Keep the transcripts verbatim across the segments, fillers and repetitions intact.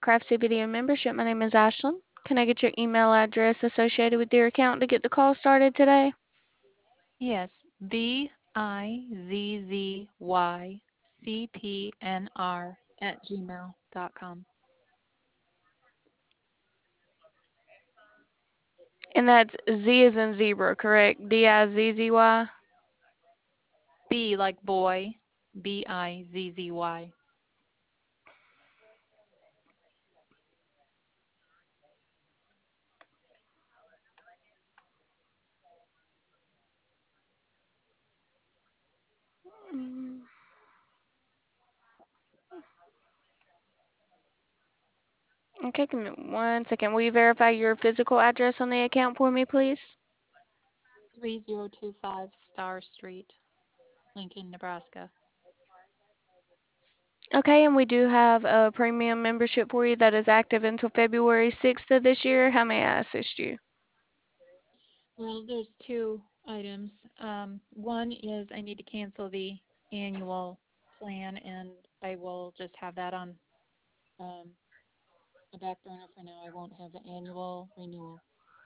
Craftsy Video membership. My name is Ashlyn. Can I get your email address associated with your account to get the call started today? Yes, B I Z Z Y C P N R at gmail dot com. And that's Z as in zebra, correct? D I Z Z Y? B like boy, B I Z Z Y. Mm, Okay, give me one second. Will you verify your physical address on the account for me, please? three zero two five Star Street, Lincoln, Nebraska. Okay, and we do have a premium membership for you that is active until February sixth of this year. How may I assist you? Well, there's two items. Um, one is I need to cancel the annual plan, and I will just have that on um, a back burner for now. I won't have the annual renewal.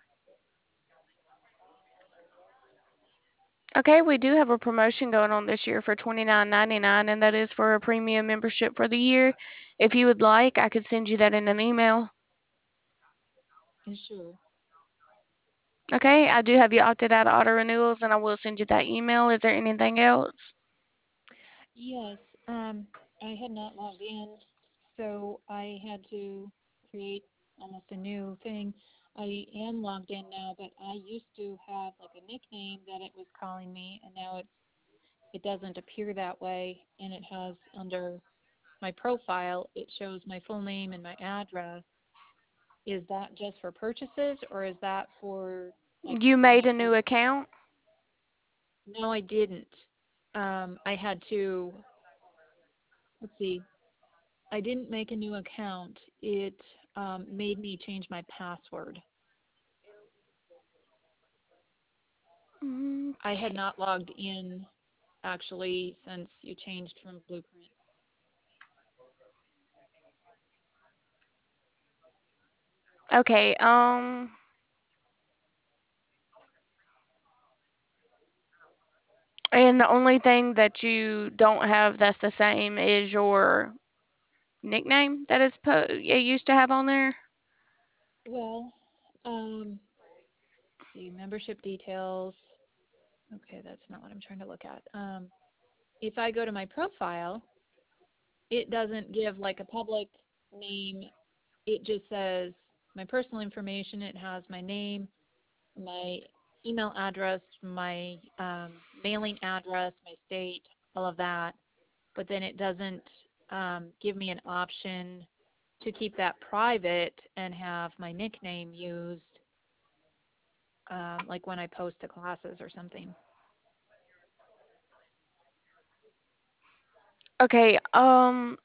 Okay, we do have a promotion going on this year for twenty-nine ninety-nine, and that is for a premium membership for the year. If you would like, I could send you that in an email. Yeah, sure. Okay, I do have you opted out of auto renewals, and I will send you that email. Is there anything else? Yes, um, I had not logged in, so I had to create almost a new thing. I am logged in now, but I used to have like a nickname that it was calling me, and now it's it doesn't appear that way, and it has under my profile, it shows my full name and my address. Is that just for purchases, or is that for like You when made I a new post? account? No, I didn't. Um, I had to, let's see, I didn't make a new account. It um, made me change my password. I had Okay. not logged in actually since you changed from Blueprint. Okay, um, and the only thing that you don't have that's the same is your nickname that is po- it used to have on there? Well, um, let's see, membership details. Okay, that's not what I'm trying to look at. Um, if I go to my profile, it doesn't give like a public name. It just says my personal information. It has my name, my email address, my um, mailing address, my state, all of that. But then it doesn't um, give me an option to keep that private and have my nickname used, um, like when I post to classes or something. Okay, um,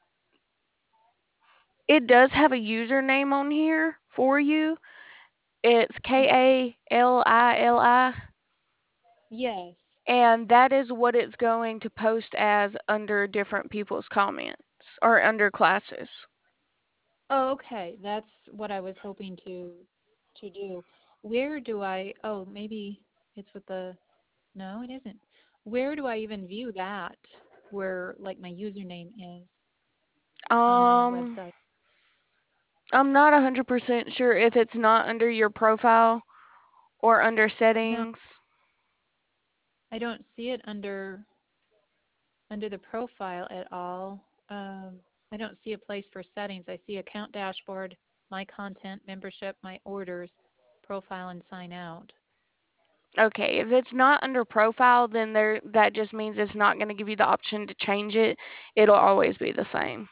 it does have a username on here for you. It's Okay. K A L I L I, Yes. and that is what it's going to post as under different people's comments or under classes. Oh, okay. That's what I was hoping to to do. Where do I, oh, maybe it's with the, no, it isn't. Where do I even view that? Where like my username is on the Um, website? I'm not one hundred percent sure if it's not under your profile or under No, settings. I don't see it under under the profile at all. Um, I don't see a place for settings. I see account dashboard, my content, membership, my orders, profile, and sign out. Okay, if it's not under profile, then there that just means it's not going to give you the option to change it. It'll always be the same.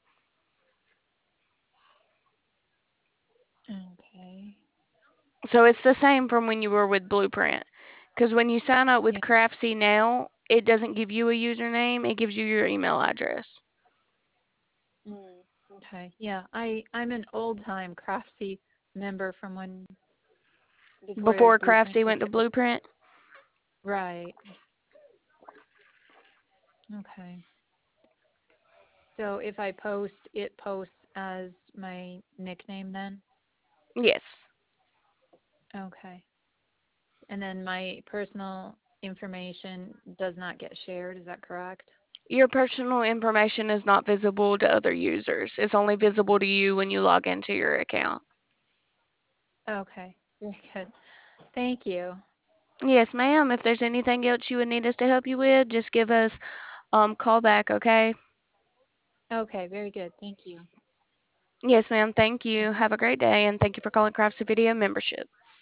Okay. So it's the same from when you were with Blueprint. Because when you sign up with Yeah. Craftsy now, it doesn't give you a username, it gives you your email address. Mm, okay. Yeah. I I'm an old time Craftsy member from when before Before Blueprint Craftsy took went to it. Blueprint. Right. Okay. So if I post, it posts as my nickname then? Yes. Okay. And then my personal information does not get shared, is that correct? Your personal information is not visible to other users. It's only visible to you when you log into your account. Okay, very good. Thank you. Yes, ma'am. If there's anything else you would need us to help you with, just give us um call back, okay? Okay, very good. Thank you. Yes, ma'am. Thank you. Have a great day, and thank you for calling Crafts Video membership.